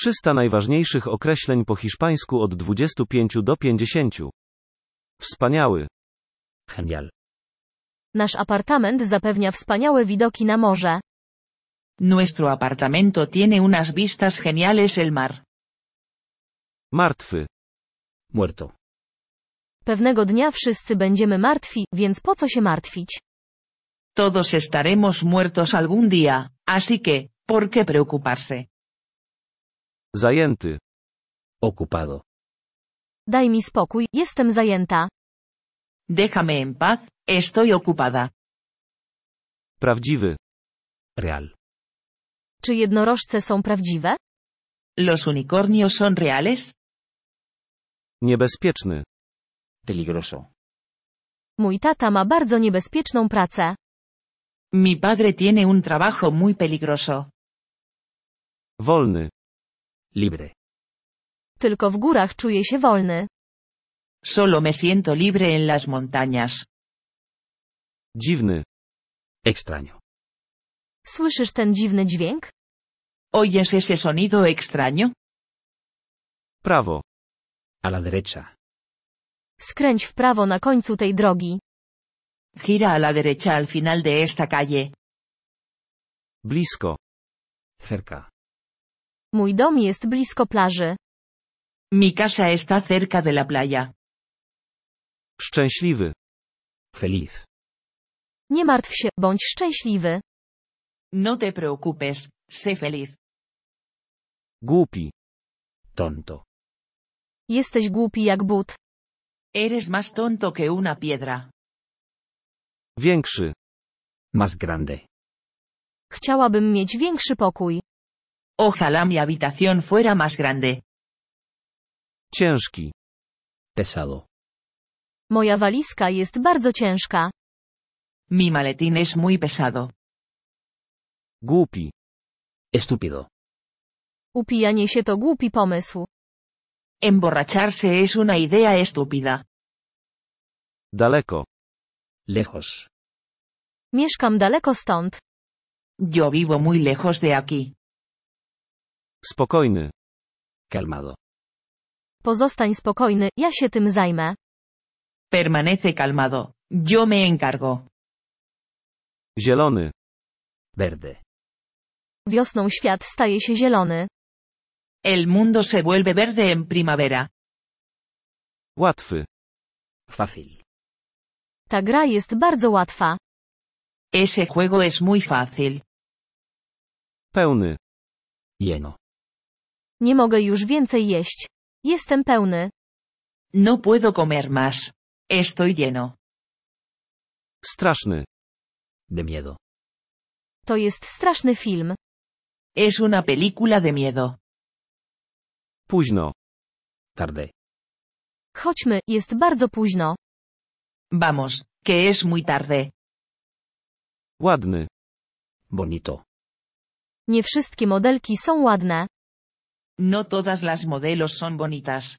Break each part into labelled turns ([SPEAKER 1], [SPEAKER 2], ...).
[SPEAKER 1] 300 najważniejszych określeń po hiszpańsku od 25 do 50. Wspaniały.
[SPEAKER 2] Genial.
[SPEAKER 3] Nasz apartament zapewnia wspaniałe widoki na morze.
[SPEAKER 4] Nuestro apartamento tiene unas vistas geniales el mar.
[SPEAKER 1] Martwy.
[SPEAKER 2] Muerto.
[SPEAKER 3] Pewnego dnia wszyscy będziemy martwi, więc po co się martwić?
[SPEAKER 4] Todos estaremos muertos algún día, así que, ¿por qué preocuparse?
[SPEAKER 1] Zajęty.
[SPEAKER 2] Ocupado.
[SPEAKER 3] Daj mi spokój, jestem zajęta.
[SPEAKER 4] Déjame en paz, estoy ocupada.
[SPEAKER 1] Prawdziwy.
[SPEAKER 2] Real.
[SPEAKER 3] Czy jednorożce są prawdziwe?
[SPEAKER 4] ¿Los unicornios son reales?
[SPEAKER 1] Niebezpieczny.
[SPEAKER 2] Peligroso.
[SPEAKER 3] Mój tata ma bardzo niebezpieczną pracę.
[SPEAKER 4] Mi padre tiene un trabajo muy peligroso.
[SPEAKER 1] Wolny.
[SPEAKER 2] Libre.
[SPEAKER 3] Tylko w górach czuję się wolny.
[SPEAKER 4] Solo me siento libre en las montañas.
[SPEAKER 1] Dziwny.
[SPEAKER 2] Extraño.
[SPEAKER 3] Słyszysz ten dziwny dźwięk?
[SPEAKER 4] ¿Oyes ese sonido extraño?
[SPEAKER 1] Prawo.
[SPEAKER 2] A la derecha.
[SPEAKER 3] Skręć w prawo na końcu tej drogi.
[SPEAKER 4] Gira a la derecha al final de esta calle.
[SPEAKER 1] Blisko.
[SPEAKER 2] Cerca.
[SPEAKER 3] Mój dom jest blisko plaży.
[SPEAKER 4] Mi casa está cerca de la playa.
[SPEAKER 1] Szczęśliwy.
[SPEAKER 2] Feliz.
[SPEAKER 3] Nie martw się, bądź szczęśliwy.
[SPEAKER 4] No te preocupes, sé feliz.
[SPEAKER 1] Głupi.
[SPEAKER 2] Tonto.
[SPEAKER 3] Jesteś głupi jak but.
[SPEAKER 4] Eres más tonto que una piedra.
[SPEAKER 1] Większy.
[SPEAKER 2] Más grande.
[SPEAKER 3] Chciałabym mieć większy pokój.
[SPEAKER 4] Ojalá mi habitación fuera más grande.
[SPEAKER 1] Ciężki.
[SPEAKER 2] Pesado.
[SPEAKER 3] Moja walizka jest bardzo ciężka.
[SPEAKER 4] Mi maletín es muy pesado.
[SPEAKER 1] Głupi.
[SPEAKER 2] Estúpido.
[SPEAKER 3] Upijanie się to głupi pomysł.
[SPEAKER 4] Emborracharse es una idea estúpida.
[SPEAKER 1] Daleko.
[SPEAKER 2] Lejos.
[SPEAKER 3] Mieszkam daleko stąd.
[SPEAKER 4] Yo vivo muy lejos de aquí.
[SPEAKER 1] Spokojny.
[SPEAKER 2] Calmado.
[SPEAKER 3] Pozostań spokojny, ja się tym zajmę.
[SPEAKER 4] Permanece calmado. Yo me encargo.
[SPEAKER 1] Zielony.
[SPEAKER 2] Verde.
[SPEAKER 3] Wiosną świat staje się zielony.
[SPEAKER 4] El mundo se vuelve verde en primavera.
[SPEAKER 1] Łatwy.
[SPEAKER 2] Fácil.
[SPEAKER 3] Ta gra jest bardzo łatwa.
[SPEAKER 4] Ese juego es muy fácil.
[SPEAKER 1] Pełny.
[SPEAKER 2] Lleno.
[SPEAKER 3] Nie mogę już więcej jeść. Jestem pełny.
[SPEAKER 4] No puedo comer más. Estoy lleno.
[SPEAKER 1] Straszny.
[SPEAKER 2] De miedo.
[SPEAKER 3] To jest straszny film.
[SPEAKER 4] Es una película de miedo.
[SPEAKER 1] Późno.
[SPEAKER 2] Tarde.
[SPEAKER 3] Chodźmy, jest bardzo późno.
[SPEAKER 4] Vamos, que es muy tarde.
[SPEAKER 1] Ładny.
[SPEAKER 2] Bonito.
[SPEAKER 3] Nie wszystkie modelki są ładne.
[SPEAKER 4] No todas las modelos son bonitas.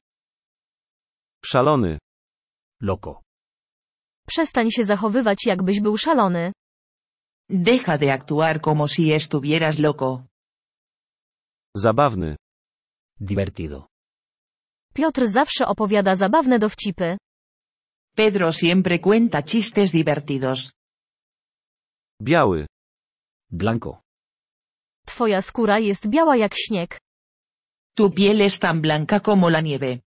[SPEAKER 1] Szalony.
[SPEAKER 2] Loco.
[SPEAKER 3] Przestań się zachowywać jakbyś był szalony.
[SPEAKER 4] Deja de actuar como si estuvieras loco.
[SPEAKER 1] Zabawny.
[SPEAKER 2] Divertido.
[SPEAKER 3] Piotr zawsze opowiada zabawne dowcipy.
[SPEAKER 4] Pedro siempre cuenta chistes divertidos.
[SPEAKER 1] Biały.
[SPEAKER 2] Blanco.
[SPEAKER 3] Twoja skóra jest biała jak śnieg.
[SPEAKER 4] Tu piel es tan blanca como la nieve.